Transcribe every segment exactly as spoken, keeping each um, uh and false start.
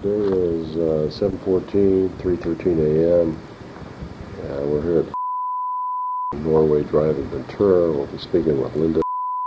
Today is uh, seven fourteen, three thirteen a m Uh, we're here at Norway Drive in Ventura. We'll be speaking with Linda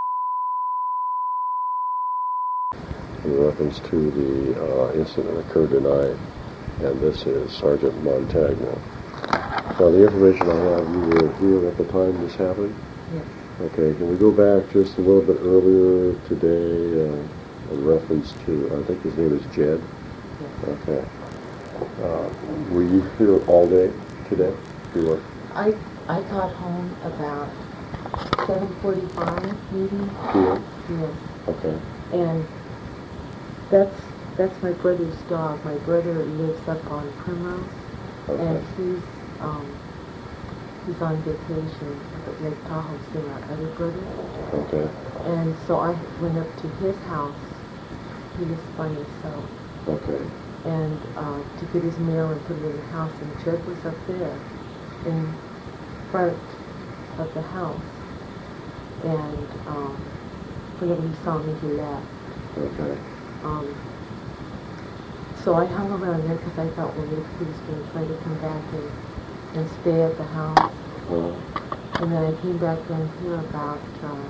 in reference to the uh, incident that occurred tonight, and this is Sergeant Montagna. Now, the information I have, you were here at the time this happened? Yes. Okay, can we go back just a little bit earlier today uh, in reference to, I think his name is Jed? Yes. Okay. Uh, were you here all day today? You were? I I got home about seven forty-five, maybe. Here? Yes. Okay. And that's that's my brother's dog. My brother lives up on Primrose, Okay. and he's um he's on vacation at Lake Tahoe seeing our other brother. Okay. And so I went up to his house. He lives by himself. Okay. And uh, to get his mail and put it in the house, and Jed was up there in front of the house, and um, whenever he saw me, he left. Okay. Um, so I hung around there because I thought, well, maybe he was going to try to come back and, and stay at the house. Uh, And then I came back down here about uh,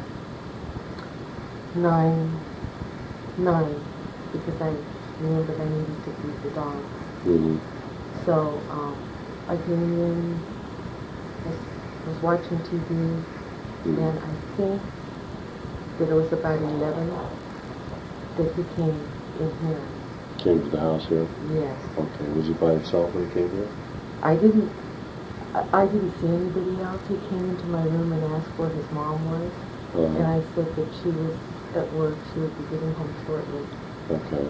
nine, nine, because I remembered I needed to feed the dog. mm-hmm. So um, I came in, was, was watching T V, Mm-hmm. and I think that it was about eleven that he came in here. Came to the house here? Yes. Okay. Was he by himself when he came here? I didn't, I, I didn't see anybody else. He came into my room and asked where his mom was, Uh-huh. and I said that she was at work. She would be getting home shortly. Okay.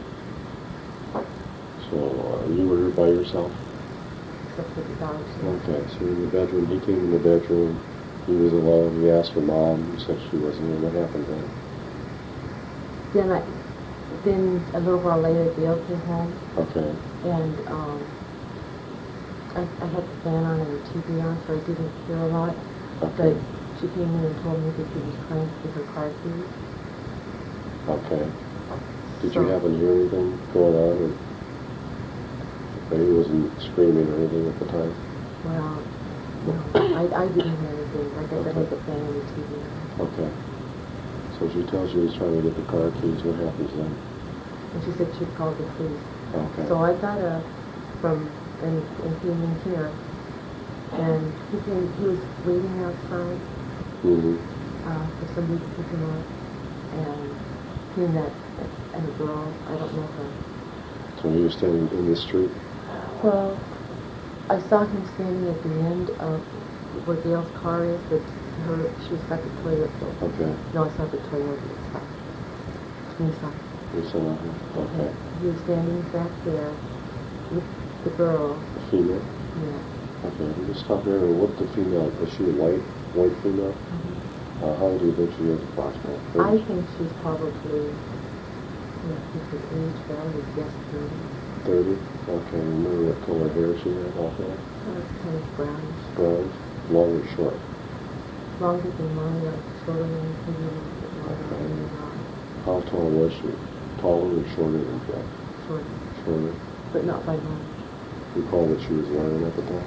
So uh, you were here by yourself? Except for the dogs. Okay. So in the bedroom, he came in the bedroom. He was alone. He asked for mom. Said she wasn't here. What happened then? Then I, then a little while later, Gail came home, Okay. and um, I, I had the fan on and the T V on, so I didn't hear a lot. Okay. But she came in and told me that he was trying to get her car keys. Okay. Did So- you happen to hear anything going on? Or he wasn't screaming or anything at the time? Well, no, I, I didn't hear anything. Like I said, I had the fan and the T V on. Okay. So she tells you he's trying to get the car keys. What happens then? And she said she'd call the police. Okay. So I got up from, and, and came in here, and he came, he was waiting outside Mm-hmm. uh, for somebody to pick him up, and he and that, and a girl, I don't know her. So he was standing in the street? Well, I saw him standing at the end of where Gail's car is, but her, she was got the toilet door. Okay. No, it's not the toilet, it's not. Nissan. You saw nothing? Okay. He was standing back there with the girl. The female? Yeah. Okay. You just stop there. What the female? Was she a white, white female? Mm-hmm. Uh, how old do you think she is approximately? I think she's probably, yeah, I think her age, but I would guess thirty. thirty? Okay. Remember what color hair she had off there? Kind of, kind of brownish. Brown? Long or short? Longer than mine, like shorter than maybe a little bit longer Okay. than mine. How tall was she? Taller or shorter than Jack? Short, Shorter? but not by much. Recall what she was wearing at the time?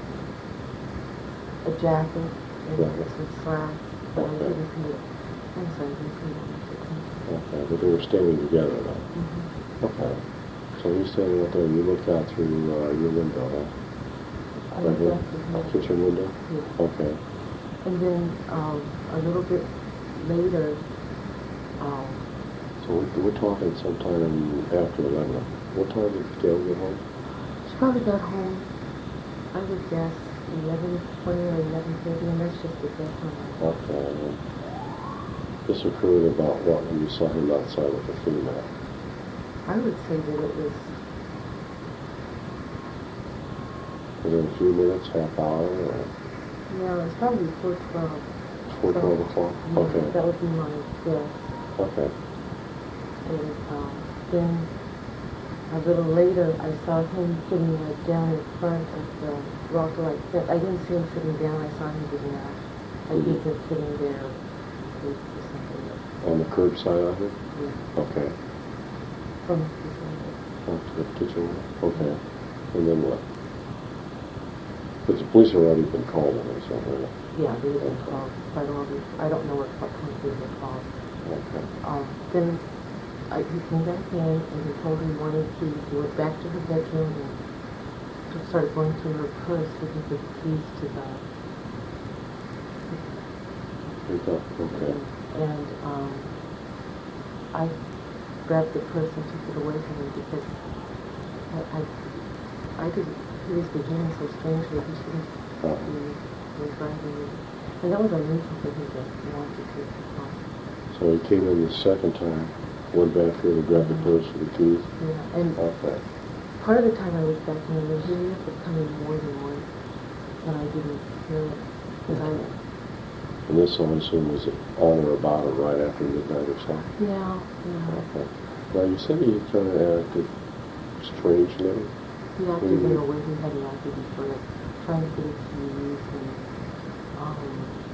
A jacket and Jacket. some slacks, but I Okay. didn't pay, I'm sorry, I didn't pay that much attention. Okay. But they were standing together though? Mm-hmm. Okay. So you're standing out there and you looked out through uh, your window, huh? I Right looked here? after him. Kitchen window? Yeah. Okay. And then um, a little bit later, um, So we're, we're talking sometime after eleven. What time did Gail get home? she probably got home, I would guess, eleven twenty or eleven thirty, and that's just a guess on that. Okay. This occurred about what when you saw him outside with the female? I would say that it was, Within a few minutes, half hour, or yeah, it was probably before twelve. before So, twelve o'clock? Yeah, Okay. that would be my guess. Okay. And um, then a little later, I saw him sitting like down in front of the rock light fence. I didn't see him sitting down. I saw him getting out. Like Mhm. he'd been sitting there or something. On the curbside of it? Yeah, Okay. from his window. Oh, to the kitchen? Okay. And then what? Because the police have already been called on this, right? Yeah, they had been called quite a lot. I don't know what, what time they were called. Okay. Um, then I, he came back in and he told her he wanted keys. He went back to her bedroom and started going through her purse looking for the keys to the... Okay. And um, I grabbed the purse and took it away from him because I, I, I didn't, he was behaving so strangely. He shouldn't Uh-huh. be driving. And that was unusual for him to want to take the car. So he came in the second time, went back there and grabbed the purse for the keys? Yeah, and okay. part of the time I was back in the he ended up coming more than once, and I didn't hear it. Because Okay. I... And this, I assume, was on or about or right after midnight or so? Yeah, yeah. Okay. Now, you said he kind of acted strangely. He acted in a way he hadn't acted before, like trying to get his keys and um,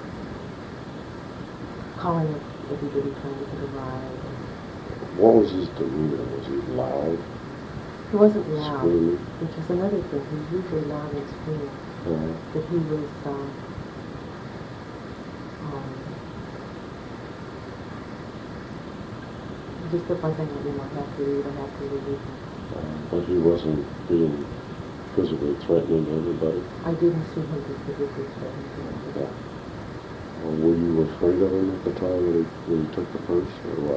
calling up everybody trying to get a ride. What was his demeanor? Was he loud? He wasn't loud, Screaming? which is another thing. He's usually loud and screaming. Uh-huh. But he was, um, um, he just kept on saying, you know, I have to leave, I have to leave. Uh, but he wasn't being physically threatening to anybody? I didn't see him be physically threatening to anybody. Yeah. Well, were you afraid of him at the time when he, when he took the purse, or what?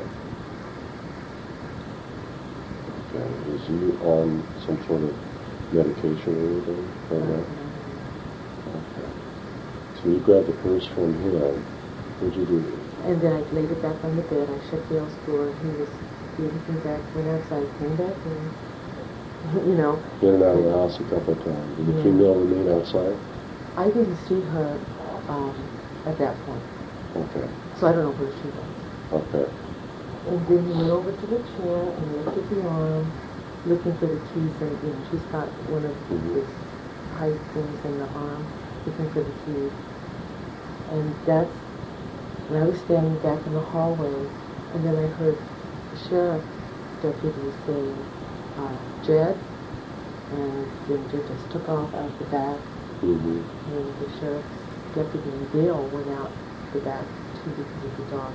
Okay. Was he on some sort of medication or anything right now? Okay. So you grabbed the purse from him. What'd you do? And then I laid it back on the bed. I shut Dale's door. He was, he came back, went outside, came back in. You know. In and out of the house a couple of times. Did the Yeah. female remain outside? I didn't see her um, at that point. Okay. So I don't know where she was. Okay. And then he went over to the chair and lifted the arm, looking for the keys. And, you know, she's got one of Mm-hmm. these high things in the arm, looking for the keys. And that's when I was standing back in the hallway, and then I heard the sheriff deputy say, uh, Jed, and then Jed just took off out the back, Mm-hmm. and the sheriff's deputy and Dale went out the back too because of the dog.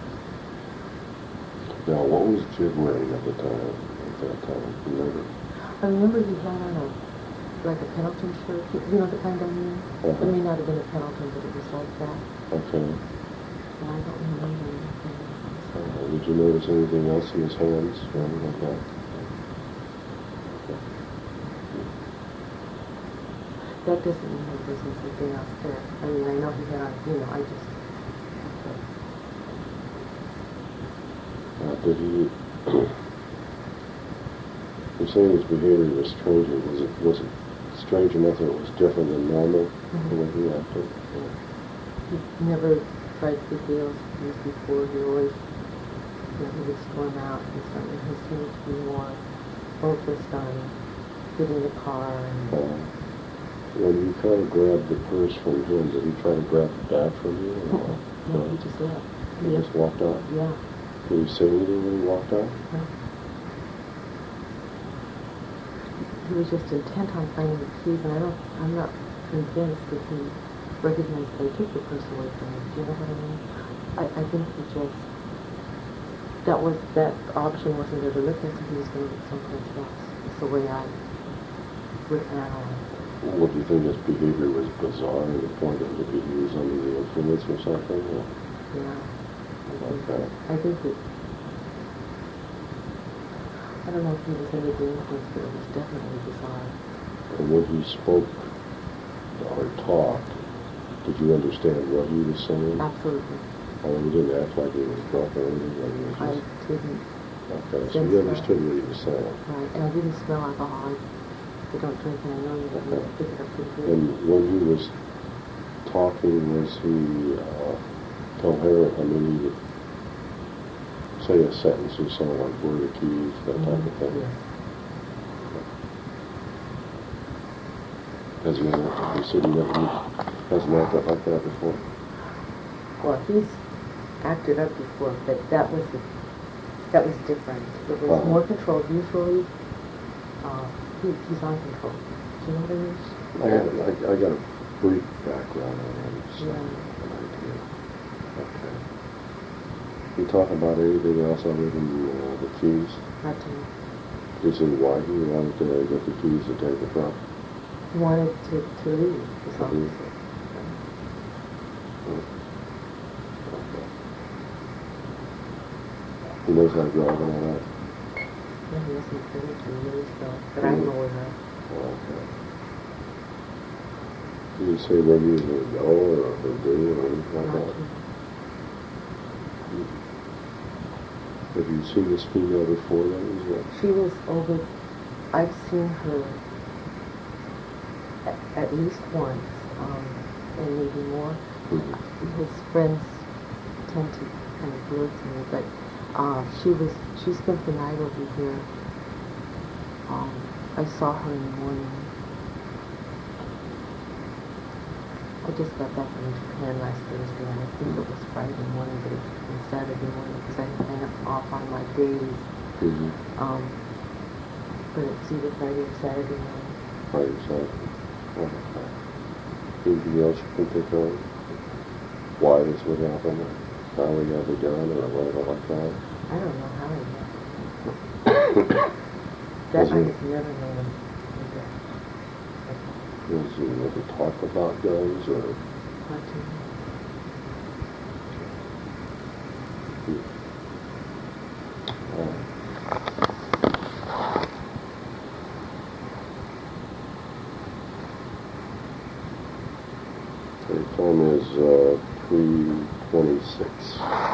Now, what was Jed wearing at the time? At that time, remember? I remember he had on a, like a Pendleton shirt, you know the kind I mean? Uh-huh. It may not have been a Pendleton, but it was like that. Okay. And I don't remember anything. Uh, did you notice anything else in his hands or anything like that? That doesn't mean there wasn't something else there. I mean, I know he had on, you know, I just... Uh, did he... You're saying his behavior was strange. Was it, was it strange enough that it was different than normal Mm-hmm. the way he acted? He never tried to get Dale's keys before. He always, you know, he would storm out and something. He seemed to be more focused on getting the car and... Uh, when you kind of grabbed the purse from him, did he try to grab the bag from you? Or what? No, he just left. He Yeah. just walked out? Yeah. Did he say anything when he walked out? No. He was just intent on finding the keys, and I don't, I'm not convinced that he recognized that I took the purse away from him. Do you know what I mean? I, I think he just, that was, that option wasn't there to look at, so he was going to look someplace else. It's the way I would analyze it. What do you think his behavior was bizarre to the point that maybe he was under the influence or something? Or? Yeah. I think, Okay. I think that, I don't know if he was under the influence, but it was definitely bizarre. And when he spoke or talked, did you understand what he was saying? Absolutely. Oh, he didn't act like he was drunk or anything? Like he was I just... didn't, Okay, so sense you that. understood what he was saying. right, and I didn't smell alcohol. I, I don't drink, and I know you didn't Okay. pick it up pretty good. And when he was talking, was he uh, coherent? I mean, he would say a sentence or so, like, where are the keys, that type of thing. Yes. Has he ever, you said he never hasn't acted like that before? Well, he's acted up before, but that was the, that was different. It was Uh-huh. more controlled. Usually, uh, he, he's on control. Do you know what it is? I, had, I, I got a brief background on him, so Yeah. an idea. Okay. You talk about anything else other than uh, the keys? Not to know. Is it why he wanted to get the keys to take the truck? He wanted to, to leave, as long leave. as it. Okay. He knows how to drive and all that? Yeah, he hasn't finished, he really still, but I don't know where that. Okay. Did you say when you would go or would do or anything like Not that? to. Have you seen this female before then as well? She was over, I've seen her at, at least once, um, and maybe more. Mm-hmm. His friends tend to kind of blur to me, but uh, she was, she spent the night over here. Um, I saw her in the morning. I just got back from Japan last Thursday, and I think it was Friday morning, but it was Saturday morning, because I am off on my days. Mm-hmm. Um, but it's either Friday or Saturday morning. Right, exactly. Okay. Anything else you can think of? Why this would happen? Or how we got it done, or whatever like that? I don't know how it happened. That I have never known. Does he ever talk about guns, or? Not to me. Uh, the time is uh, three twenty-six.